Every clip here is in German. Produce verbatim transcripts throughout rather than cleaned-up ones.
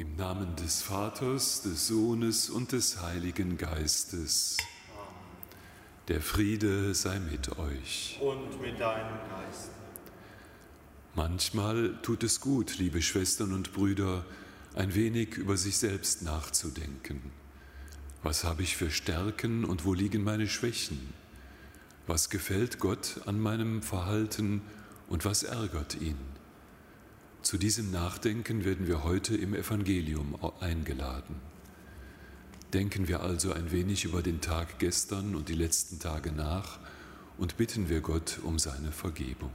Im Namen des Vaters, des Sohnes und des Heiligen Geistes. Amen. Der Friede sei mit euch. Und mit deinem Geist. Manchmal tut es gut, liebe Schwestern und Brüder, ein wenig über sich selbst nachzudenken. Was habe ich für Stärken und wo liegen meine Schwächen? Was gefällt Gott an meinem Verhalten und was ärgert ihn? Zu diesem Nachdenken werden wir heute im Evangelium eingeladen. Denken wir also ein wenig über den Tag gestern und die letzten Tage nach und bitten wir Gott um seine Vergebung.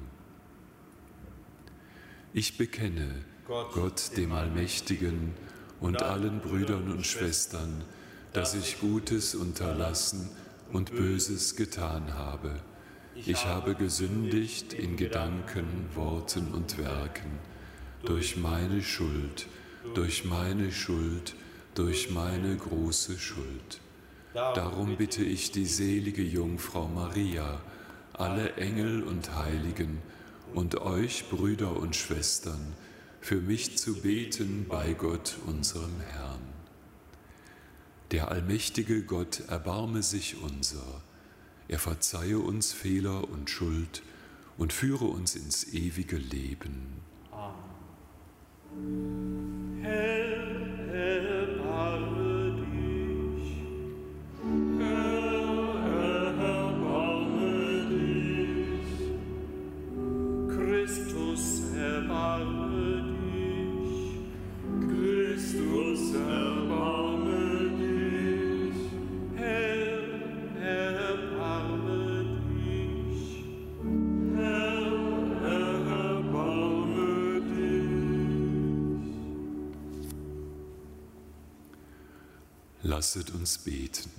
Ich bekenne Gott, Gott dem Allmächtigen und allen Brüdern und Schwestern, dass ich Gutes unterlassen und Böses getan habe. Ich habe gesündigt in Gedanken, Worten und Werken, durch meine Schuld, durch meine Schuld, durch meine große Schuld. Darum bitte ich die selige Jungfrau Maria, alle Engel und Heiligen und euch, Brüder und Schwestern, für mich zu beten bei Gott, unserem Herrn. Der allmächtige Gott erbarme sich unser, er verzeihe uns Fehler und Schuld und führe uns ins ewige Leben. Amen. Herr, erbarme dich. Herr, erbarme dich. Christus, erbarme dich. Christus, erbarme dich. Herr, erbarme dich. Herr, erbarme dich. Lasset uns beten.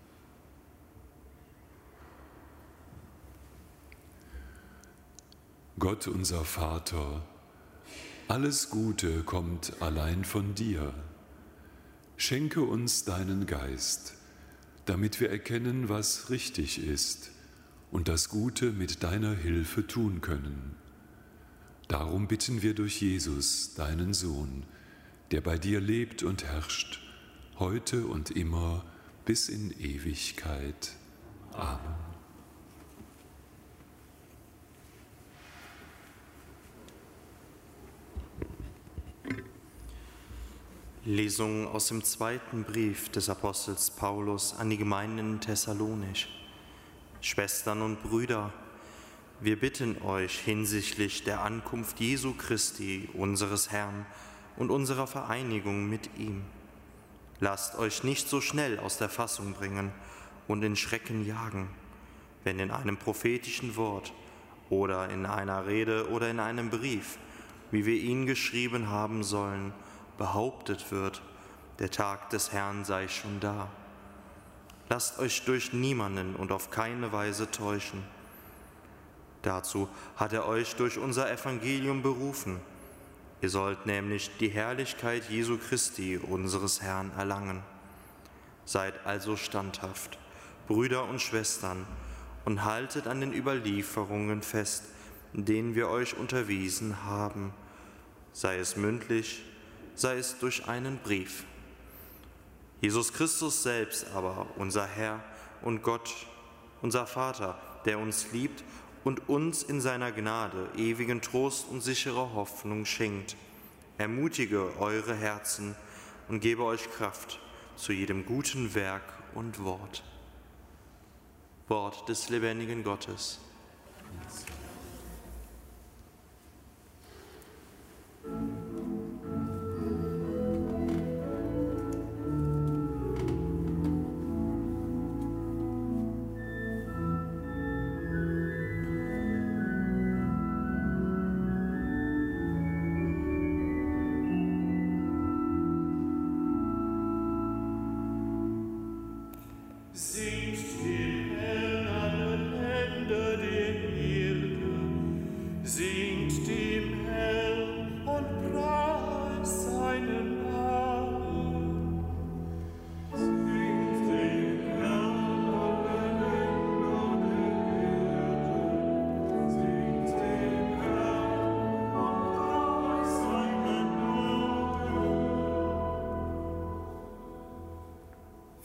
Gott, unser Vater, alles Gute kommt allein von dir. Schenke uns deinen Geist, damit wir erkennen, was richtig ist und das Gute mit deiner Hilfe tun können. Darum bitten wir durch Jesus, deinen Sohn, der bei dir lebt und herrscht, heute und immer bis in Ewigkeit. Amen. Lesung aus dem zweiten Brief des Apostels Paulus an die Gemeinden in Thessalonich. Schwestern und Brüder, wir bitten euch hinsichtlich der Ankunft Jesu Christi, unseres Herrn, und unserer Vereinigung mit ihm. Lasst euch nicht so schnell aus der Fassung bringen und in Schrecken jagen, wenn in einem prophetischen Wort oder in einer Rede oder in einem Brief, wie wir ihn geschrieben haben sollen, behauptet wird, der Tag des Herrn sei schon da. Lasst euch durch niemanden und auf keine Weise täuschen. Dazu hat er euch durch unser Evangelium berufen. Ihr sollt nämlich die Herrlichkeit Jesu Christi, unseres Herrn, erlangen. Seid also standhaft, Brüder und Schwestern, und haltet an den Überlieferungen fest, denen wir euch unterwiesen haben, sei es mündlich, sei es durch einen Brief. Jesus Christus selbst aber, unser Herr und Gott, unser Vater, der uns liebt und uns in seiner Gnade ewigen Trost und sichere Hoffnung schenkt, ermutige eure Herzen und gebe euch Kraft zu jedem guten Werk und Wort. Wort des lebendigen Gottes. Singt dem Herrn alle Hände,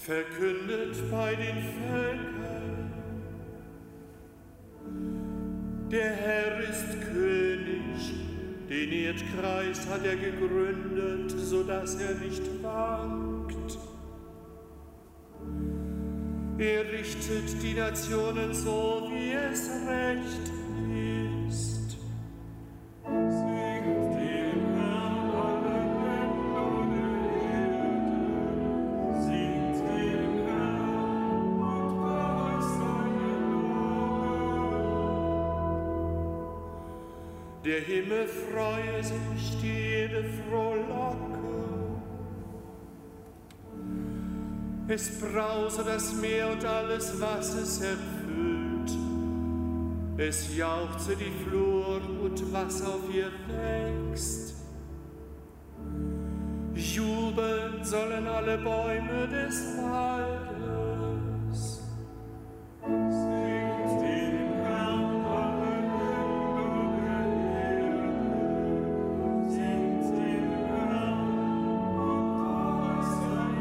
verkündet bei den Völkern. Der Herr ist König, den Erdkreis hat er gegründet, so dass er nicht wankt. Er richtet die Nationen so, wie es recht ist. Singt dem Herrn alle Länder der Erde, singt dem Herrn und preist seinen Namen. Der Himmel freue sich, die Erde frohlocke. Es brause das Meer und alles, was es erfüllt. Es jauchze die Flur und was auf ihr wächst. Jubeln sollen alle Bäume des Waldes. Singt dem Herrn alle Länder der Erde. Singt dem Herrn und preist seinen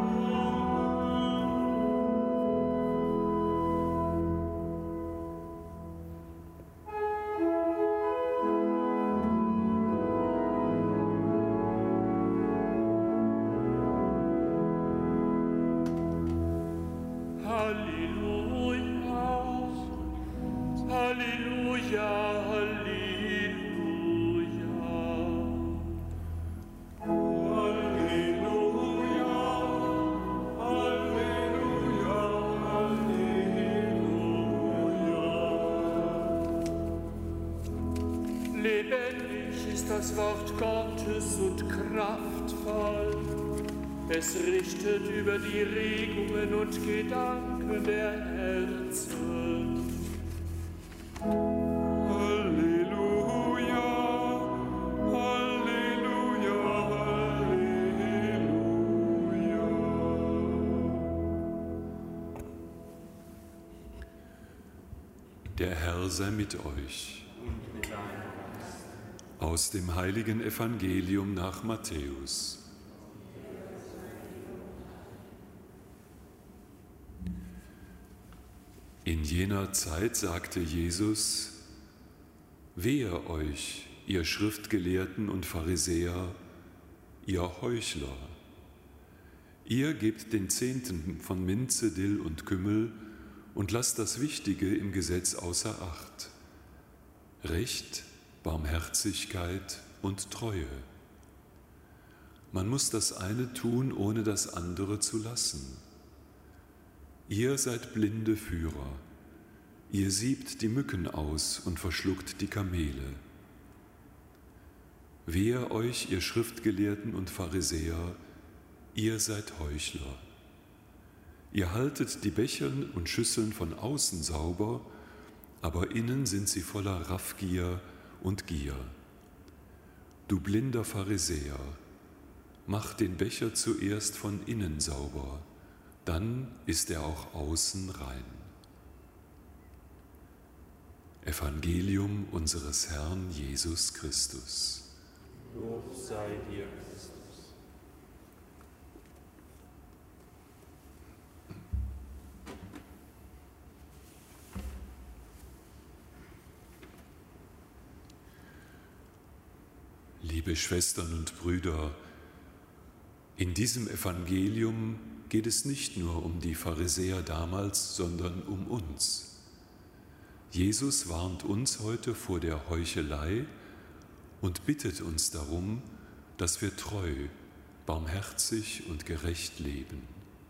das Wort Gottes und kraftvoll. Es richtet über die Regungen und Gedanken der Herzen. Halleluja, Halleluja, Halleluja. Der Herr sei mit euch. Aus dem heiligen Evangelium nach Matthäus. In jener Zeit sagte Jesus: Wehe euch, ihr Schriftgelehrten und Pharisäer, ihr Heuchler! Ihr gebt den Zehnten von Minze, Dill und Kümmel und lasst das Wichtige im Gesetz außer Acht: Recht, Barmherzigkeit und Treue. Man muss das eine tun, ohne das andere zu lassen. Ihr seid blinde Führer. Ihr siebt die Mücken aus und verschluckt die Kamele. Wehe euch, ihr Schriftgelehrten und Pharisäer, ihr seid Heuchler. Ihr haltet die Becher und Schüsseln von außen sauber, aber innen sind sie voller Raffgier und Gier. Du blinder Pharisäer, mach den Becher zuerst von innen sauber, dann ist er auch außen rein. Evangelium unseres Herrn Jesus Christus. Lob sei dir, Christus. Liebe Schwestern und Brüder, in diesem Evangelium geht es nicht nur um die Pharisäer damals, sondern um uns. Jesus warnt uns heute vor der Heuchelei und bittet uns darum, dass wir treu, barmherzig und gerecht leben.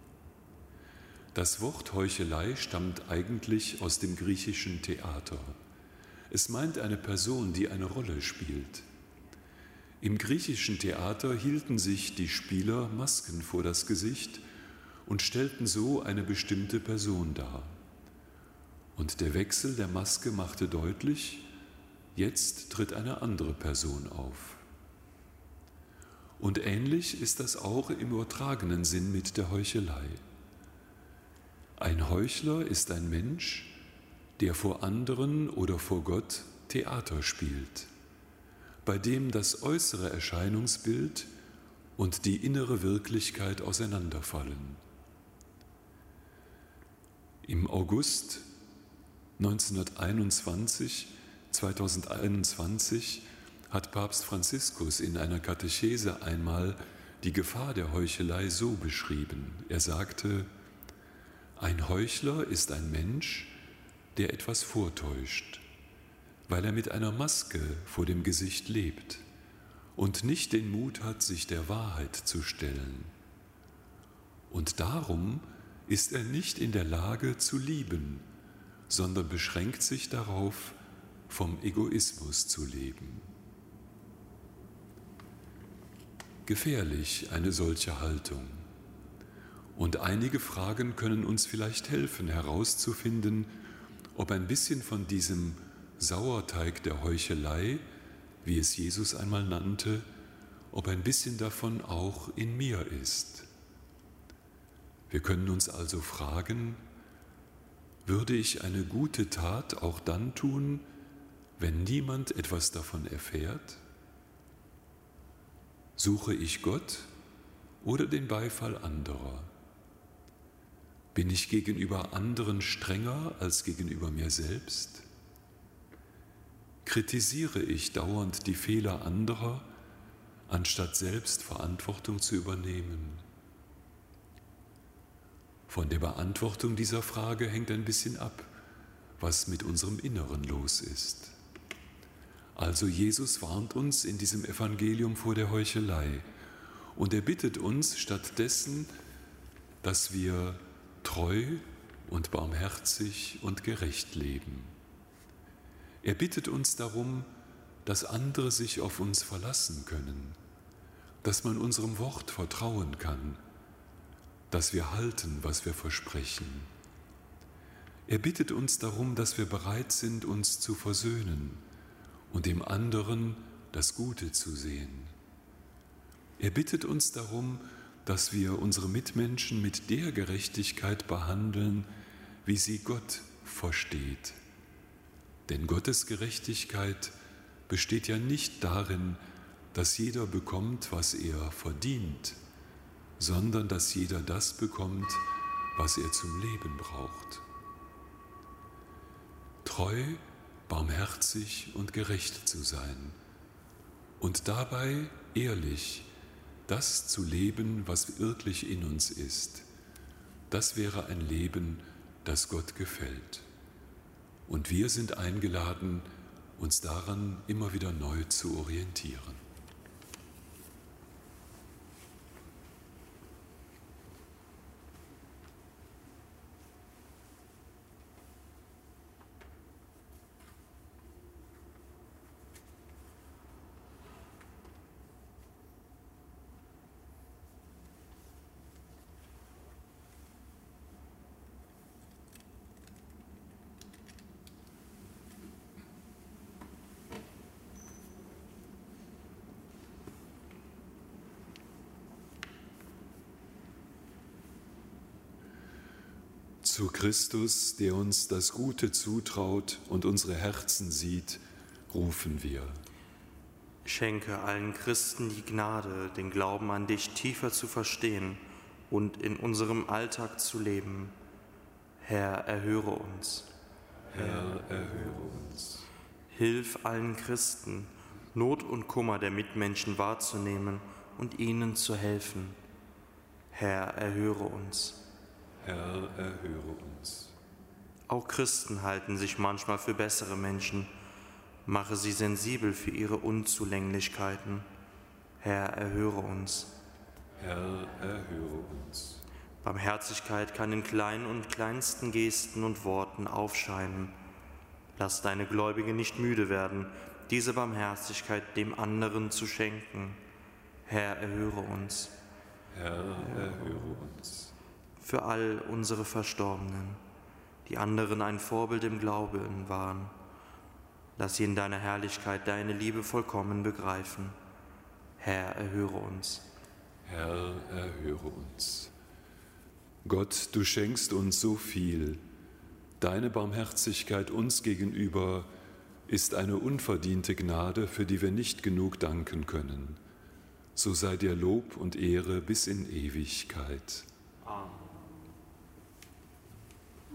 Das Wort Heuchelei stammt eigentlich aus dem griechischen Theater. Es meint eine Person, die eine Rolle spielt. Im griechischen Theater hielten sich die Spieler Masken vor das Gesicht und stellten so eine bestimmte Person dar. Und der Wechsel der Maske machte deutlich, jetzt tritt eine andere Person auf. Und ähnlich ist das auch im übertragenen Sinn mit der Heuchelei. Ein Heuchler ist ein Mensch, der vor anderen oder vor Gott Theater spielt, bei dem das äußere Erscheinungsbild und die innere Wirklichkeit auseinanderfallen. Im August neunzehnhunderteinundzwanzig, zweitausendeinundzwanzig hat Papst Franziskus in einer Katechese einmal die Gefahr der Heuchelei so beschrieben. Er sagte, ein Heuchler ist ein Mensch, der etwas vortäuscht, weil er mit einer Maske vor dem Gesicht lebt und nicht den Mut hat, sich der Wahrheit zu stellen. Und darum ist er nicht in der Lage zu lieben, sondern beschränkt sich darauf, vom Egoismus zu leben. Gefährlich eine solche Haltung. Und einige Fragen können uns vielleicht helfen, herauszufinden, ob ein bisschen von diesem Sauerteig der Heuchelei, wie es Jesus einmal nannte, ob ein bisschen davon auch in mir ist. Wir können uns also fragen, würde ich eine gute Tat auch dann tun, wenn niemand etwas davon erfährt? Suche ich Gott oder den Beifall anderer? Bin ich gegenüber anderen strenger als gegenüber mir selbst? Kritisiere ich dauernd die Fehler anderer, anstatt selbst Verantwortung zu übernehmen? Von der Beantwortung dieser Frage hängt ein bisschen ab, was mit unserem Inneren los ist. Also Jesus warnt uns in diesem Evangelium vor der Heuchelei und er bittet uns stattdessen, dass wir treu und barmherzig und gerecht leben. Er bittet uns darum, dass andere sich auf uns verlassen können, dass man unserem Wort vertrauen kann, dass wir halten, was wir versprechen. Er bittet uns darum, dass wir bereit sind, uns zu versöhnen und dem anderen das Gute zu sehen. Er bittet uns darum, dass wir unsere Mitmenschen mit der Gerechtigkeit behandeln, wie sie Gott versteht. Denn Gottes Gerechtigkeit besteht ja nicht darin, dass jeder bekommt, was er verdient, sondern dass jeder das bekommt, was er zum Leben braucht. Treu, barmherzig und gerecht zu sein und dabei ehrlich das zu leben, was wirklich in uns ist, das wäre ein Leben, das Gott gefällt. Und wir sind eingeladen, uns daran immer wieder neu zu orientieren. Zu Christus, der uns das Gute zutraut und unsere Herzen sieht, rufen wir. Schenke allen Christen die Gnade, den Glauben an dich tiefer zu verstehen und in unserem Alltag zu leben. Herr, erhöre uns. Herr, erhöre uns. Hilf allen Christen, Not und Kummer der Mitmenschen wahrzunehmen und ihnen zu helfen. Herr, erhöre uns. Herr, erhöre uns. Auch Christen halten sich manchmal für bessere Menschen. Mache sie sensibel für ihre Unzulänglichkeiten. Herr, erhöre uns. Herr, erhöre uns. Barmherzigkeit kann in kleinen und kleinsten Gesten und Worten aufscheinen. Lass deine Gläubigen nicht müde werden, diese Barmherzigkeit dem anderen zu schenken. Herr, erhöre uns. Herr, erhöre uns. Für all unsere Verstorbenen, die anderen ein Vorbild im Glauben waren. Lass sie in deiner Herrlichkeit deine Liebe vollkommen begreifen. Herr, erhöre uns. Herr, erhöre uns. Gott, du schenkst uns so viel. Deine Barmherzigkeit uns gegenüber ist eine unverdiente Gnade, für die wir nicht genug danken können. So sei dir Lob und Ehre bis in Ewigkeit. Amen.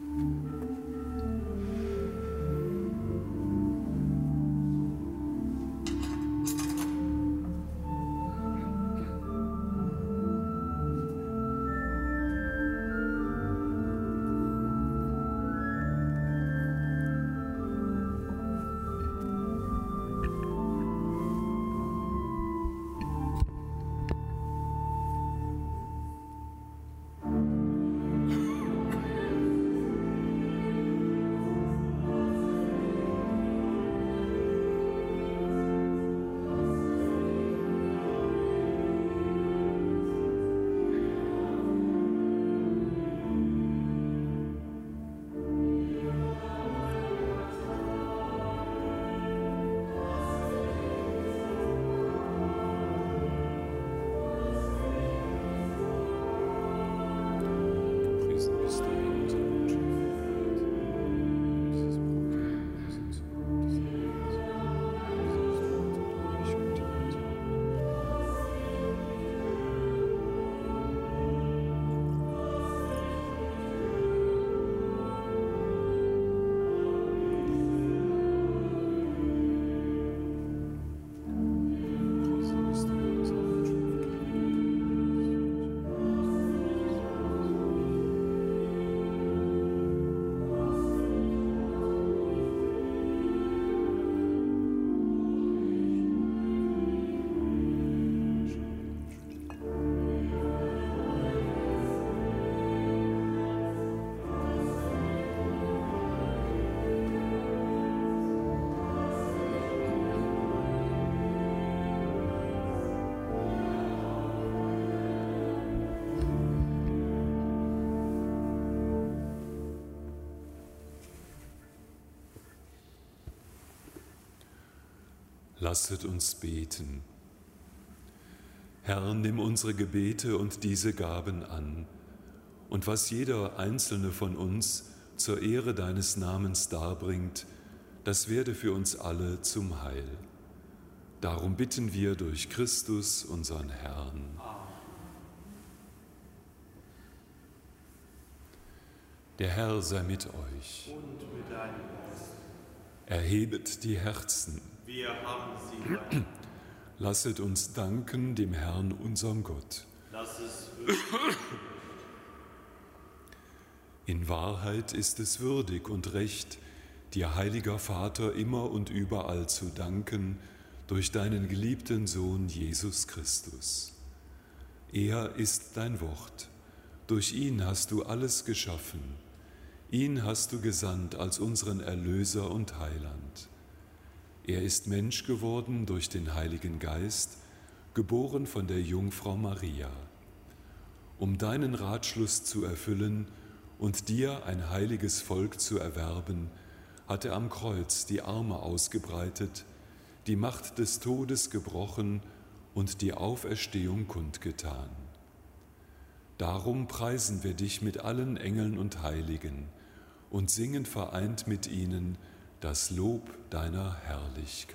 Lasset uns beten. Herr, nimm unsere Gebete und diese Gaben an, und was jeder einzelne von uns zur Ehre deines Namens darbringt, das werde für uns alle zum Heil. Darum bitten wir durch Christus, unseren Herrn. Der Herr sei mit euch. Und mit deinem Geist. Erhebet die Herzen. Wir haben sie bei. Lasset uns danken dem Herrn, unserem Gott. Lass es wirklich. In Wahrheit ist es würdig und recht, dir, heiliger Vater, immer und überall zu danken durch deinen geliebten Sohn Jesus Christus. Er ist dein Wort. Durch ihn hast du alles geschaffen. Ihn hast du gesandt als unseren Erlöser und Heiland. Er ist Mensch geworden durch den Heiligen Geist, geboren von der Jungfrau Maria. Um deinen Ratschluss zu erfüllen und dir ein heiliges Volk zu erwerben, hat er am Kreuz die Arme ausgebreitet, die Macht des Todes gebrochen und die Auferstehung kundgetan. Darum preisen wir dich mit allen Engeln und Heiligen und singen vereint mit ihnen das Lob deiner Herrlichkeit.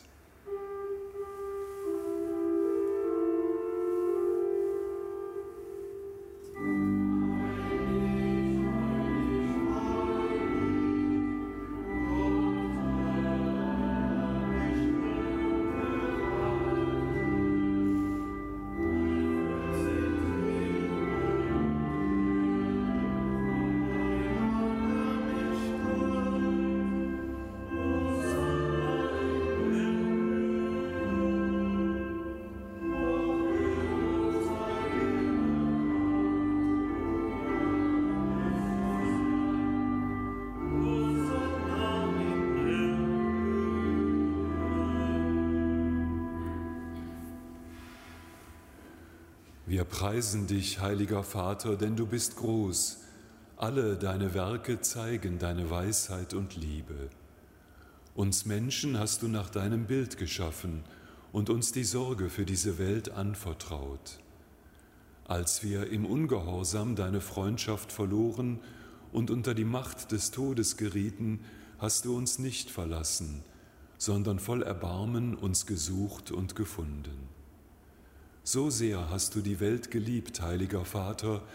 Wir preisen dich, heiliger Vater, denn du bist groß. Alle deine Werke zeigen deine Weisheit und Liebe. Uns Menschen hast du nach deinem Bild geschaffen und uns die Sorge für diese Welt anvertraut. Als wir im Ungehorsam deine Freundschaft verloren und unter die Macht des Todes gerieten, hast du uns nicht verlassen, sondern voll Erbarmen uns gesucht und gefunden. So sehr hast du die Welt geliebt, heiliger Vater,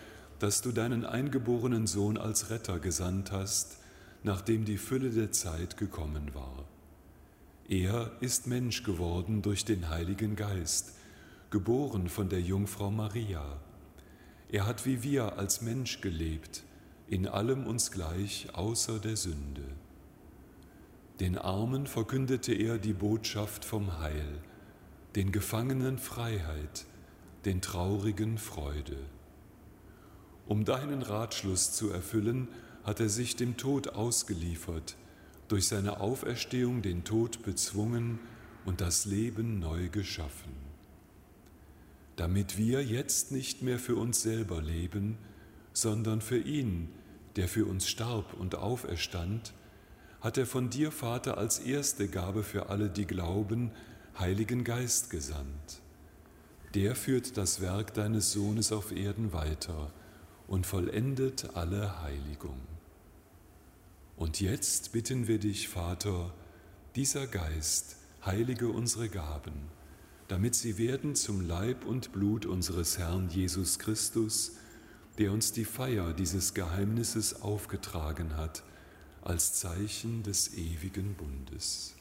dass du deinen eingeborenen Sohn als Retter gesandt hast, nachdem die Fülle der Zeit gekommen war. Er ist Mensch geworden durch den Heiligen Geist, geboren von der Jungfrau Maria. Er hat wie wir als Mensch gelebt, in allem uns gleich außer der Sünde. Den Armen verkündete er die Botschaft vom Heil, den Gefangenen Freiheit, den Traurigen Freude. Um deinen Ratschluss zu erfüllen, hat er sich dem Tod ausgeliefert, durch seine Auferstehung den Tod bezwungen und das Leben neu geschaffen. Damit wir jetzt nicht mehr für uns selber leben, sondern für ihn, der für uns starb und auferstand, hat er von dir, Vater, als erste Gabe für alle, die glauben, Heiligen Geist gesandt. Der führt das Werk deines Sohnes auf Erden weiter und vollendet alle Heiligung. Und jetzt bitten wir dich, Vater, dieser Geist heilige unsere Gaben, damit sie werden zum Leib und Blut unseres Herrn Jesus Christus, der uns die Feier dieses Geheimnisses aufgetragen hat, als Zeichen des ewigen Bundes.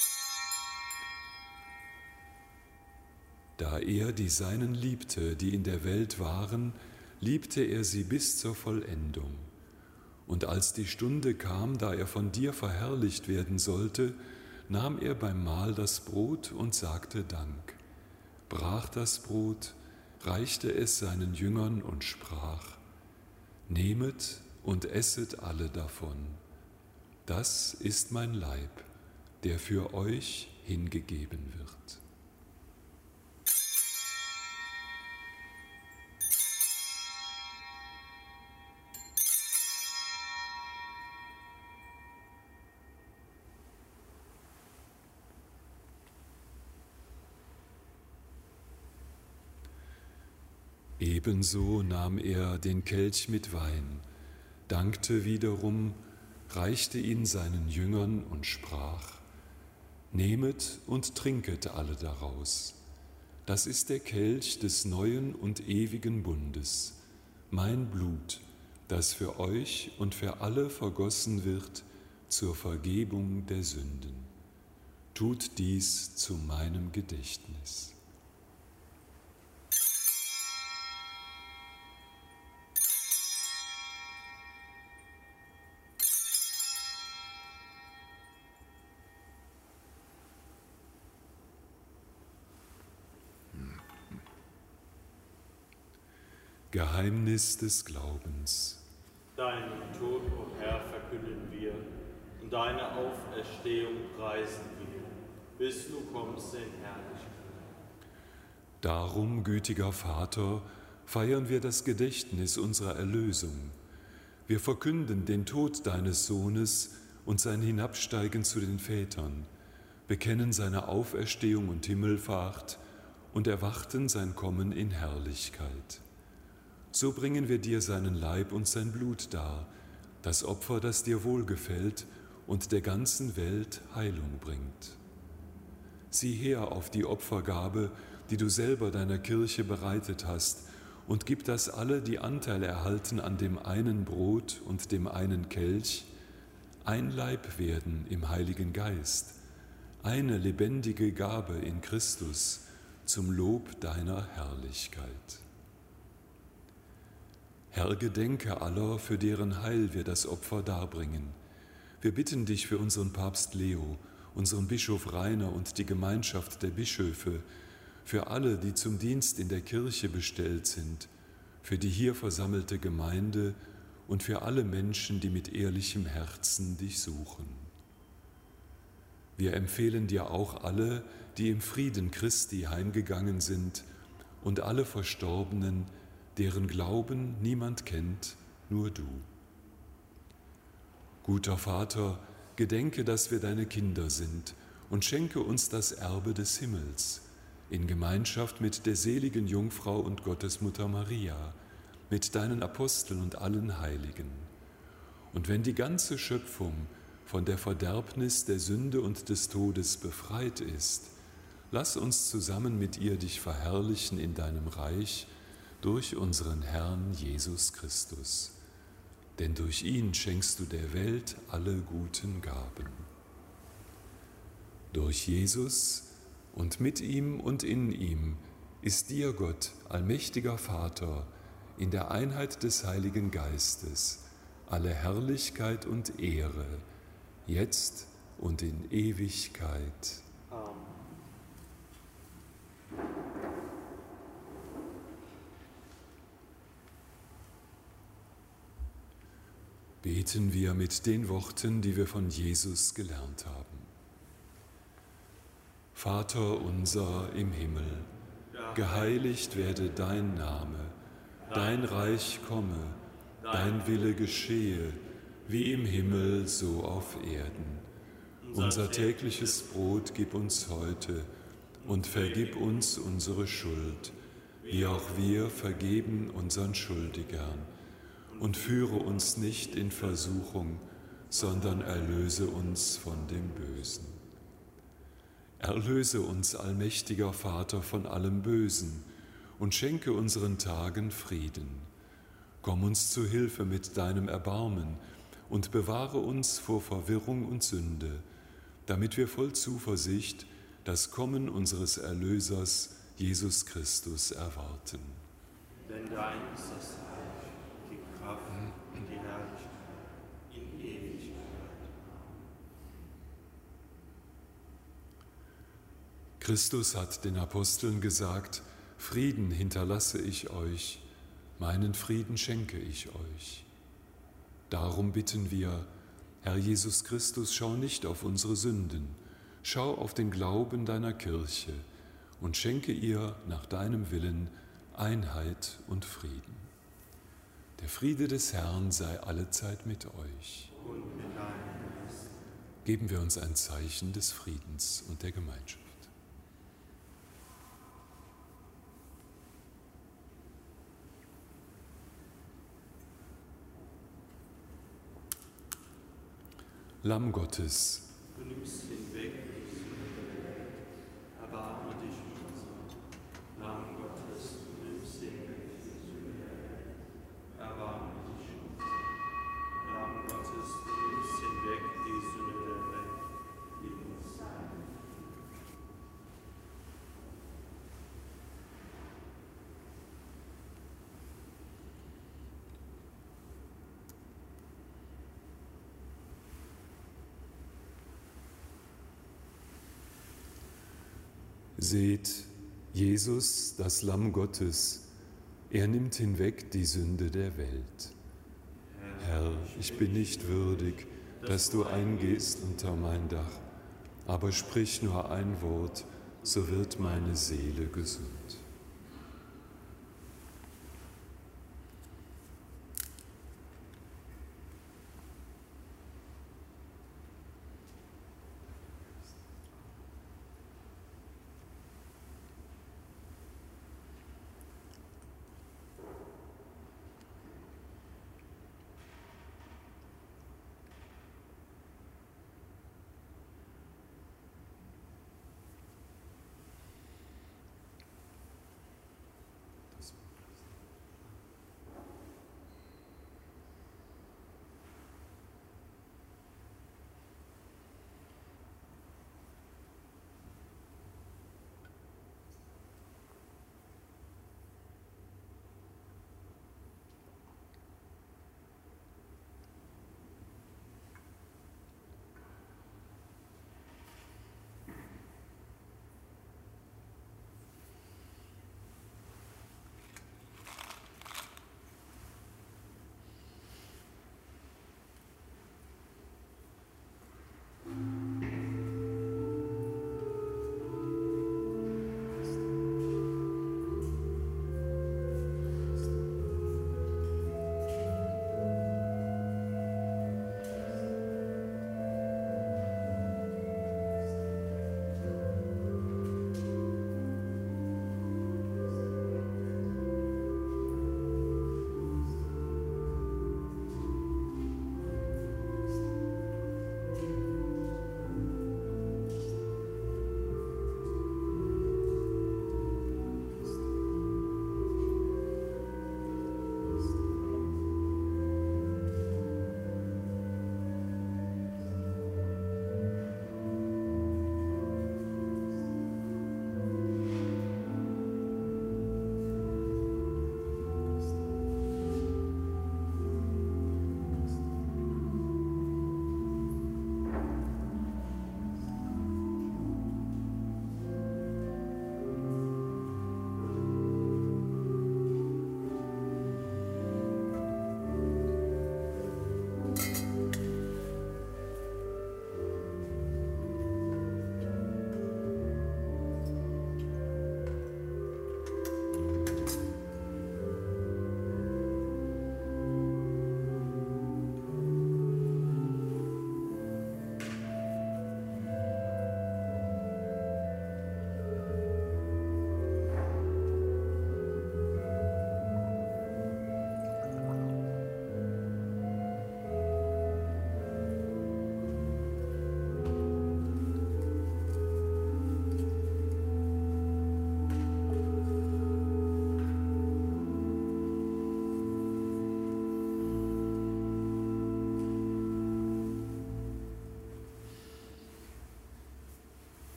Da er die Seinen liebte, die in der Welt waren, liebte er sie bis zur Vollendung. Und als die Stunde kam, da er von dir verherrlicht werden sollte, nahm er beim Mahl das Brot und sagte Dank, brach das Brot, reichte es seinen Jüngern und sprach: Nehmet und esset alle davon. Das ist mein Leib, der für euch hingegeben wird. Ebenso nahm er den Kelch mit Wein, dankte wiederum, reichte ihn seinen Jüngern und sprach: Nehmet und trinket alle daraus. Das ist der Kelch des neuen und ewigen Bundes, mein Blut, das für euch und für alle vergossen wird zur Vergebung der Sünden. Tut dies zu meinem Gedächtnis. Geheimnis des Glaubens. Deinen Tod, o Herr, verkünden wir, und deine Auferstehung preisen wir, bis du kommst in Herrlichkeit. Darum, gütiger Vater, feiern wir das Gedächtnis unserer Erlösung. Wir verkünden den Tod deines Sohnes und sein Hinabsteigen zu den Vätern, bekennen seine Auferstehung und Himmelfahrt und erwarten sein Kommen in Herrlichkeit. So bringen wir dir seinen Leib und sein Blut dar, das Opfer, das dir wohlgefällt und der ganzen Welt Heilung bringt. Sieh her auf die Opfergabe, die du selber deiner Kirche bereitet hast, und gib, dass alle, die Anteil erhalten an dem einen Brot und dem einen Kelch, ein Leib werden im Heiligen Geist, eine lebendige Gabe in Christus zum Lob deiner Herrlichkeit. Herr, gedenke aller, für deren Heil wir das Opfer darbringen. Wir bitten dich für unseren Papst Leo, unseren Bischof Rainer und die Gemeinschaft der Bischöfe, für alle, die zum Dienst in der Kirche bestellt sind, für die hier versammelte Gemeinde und für alle Menschen, die mit ehrlichem Herzen dich suchen. Wir empfehlen dir auch alle, die im Frieden Christi heimgegangen sind, und alle Verstorbenen, deren Glauben niemand kennt, nur du. Guter Vater, gedenke, dass wir deine Kinder sind, und schenke uns das Erbe des Himmels, in Gemeinschaft mit der seligen Jungfrau und Gottesmutter Maria, mit deinen Aposteln und allen Heiligen. Und wenn die ganze Schöpfung von der Verderbnis der Sünde und des Todes befreit ist, lass uns zusammen mit ihr dich verherrlichen in deinem Reich, durch unseren Herrn Jesus Christus. Denn durch ihn schenkst du der Welt alle guten Gaben. Durch Jesus und mit ihm und in ihm ist dir, Gott, allmächtiger Vater, in der Einheit des Heiligen Geistes, alle Herrlichkeit und Ehre, jetzt und in Ewigkeit. Amen. Beten wir mit den Worten, die wir von Jesus gelernt haben. Vater unser im Himmel, geheiligt werde dein Name, dein Reich komme, dein Wille geschehe, wie im Himmel so auf Erden. Unser tägliches Brot gib uns heute und vergib uns unsere Schuld, wie auch wir vergeben unseren Schuldigern. Und führe uns nicht in Versuchung, sondern erlöse uns von dem Bösen. Erlöse uns, allmächtiger Vater, von allem Bösen und schenke unseren Tagen Frieden. Komm uns zu Hilfe mit deinem Erbarmen und bewahre uns vor Verwirrung und Sünde, damit wir voll Zuversicht das Kommen unseres Erlösers, Jesus Christus, erwarten. Denn dein ist das Reich, die Kraft und die Herrlichkeit in Ewigkeit. Christus hat den Aposteln gesagt: Frieden hinterlasse ich euch, meinen Frieden schenke ich euch. Darum bitten wir, Herr Jesus Christus, schau nicht auf unsere Sünden, schau auf den Glauben deiner Kirche und schenke ihr nach deinem Willen Einheit und Frieden. Der Friede des Herrn sei allezeit mit euch. Und mit deinem Geist. Geben wir uns ein Zeichen des Friedens und der Gemeinschaft. Lamm Gottes, Du nimmst hinweg die Sünde der Welt. Erbarme dich unser. Lamm Gottes, du nimmst hinweg die Sünde der Welt. Erbarme dich unser. Lamm Gottes, du nimmst hinweg die Sünde der Welt. Gib uns dein. seht, Jesus, das Lamm Gottes, er nimmt hinweg die Sünde der Welt. Herr, ich bin nicht würdig, dass du eingehst unter mein Dach, aber sprich nur ein Wort, so wird meine Seele gesund.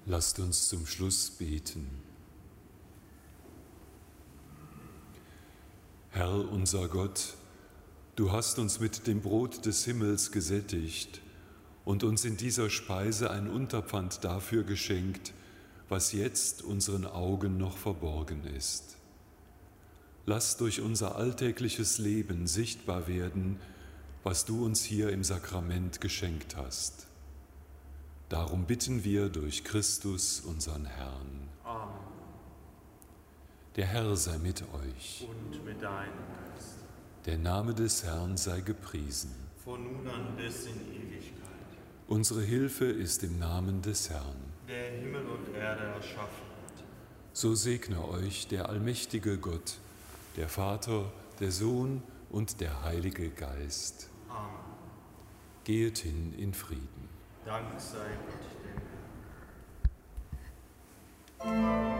Lasst uns zum Schluss beten. Herr unser Gott, du hast uns mit dem Brot des Himmels gesättigt und uns in dieser Speise ein Unterpfand dafür geschenkt, was jetzt unseren Augen noch verborgen ist. Lass durch unser alltägliches Leben sichtbar werden, was du uns hier im Sakrament geschenkt hast. Darum bitten wir durch Christus, unseren Herrn. Amen. Der Herr sei mit euch. Und mit deinem Geist. Der Name des Herrn sei gepriesen. Von nun an bis in Ewigkeit. Unsere Hilfe ist im Namen des Herrn, der Himmel und Erde erschaffen hat. So segne euch der allmächtige Gott, der Vater, der Sohn und der Heilige Geist. Amen. Gehet hin in Frieden. Dank sei Gott dem Herrn.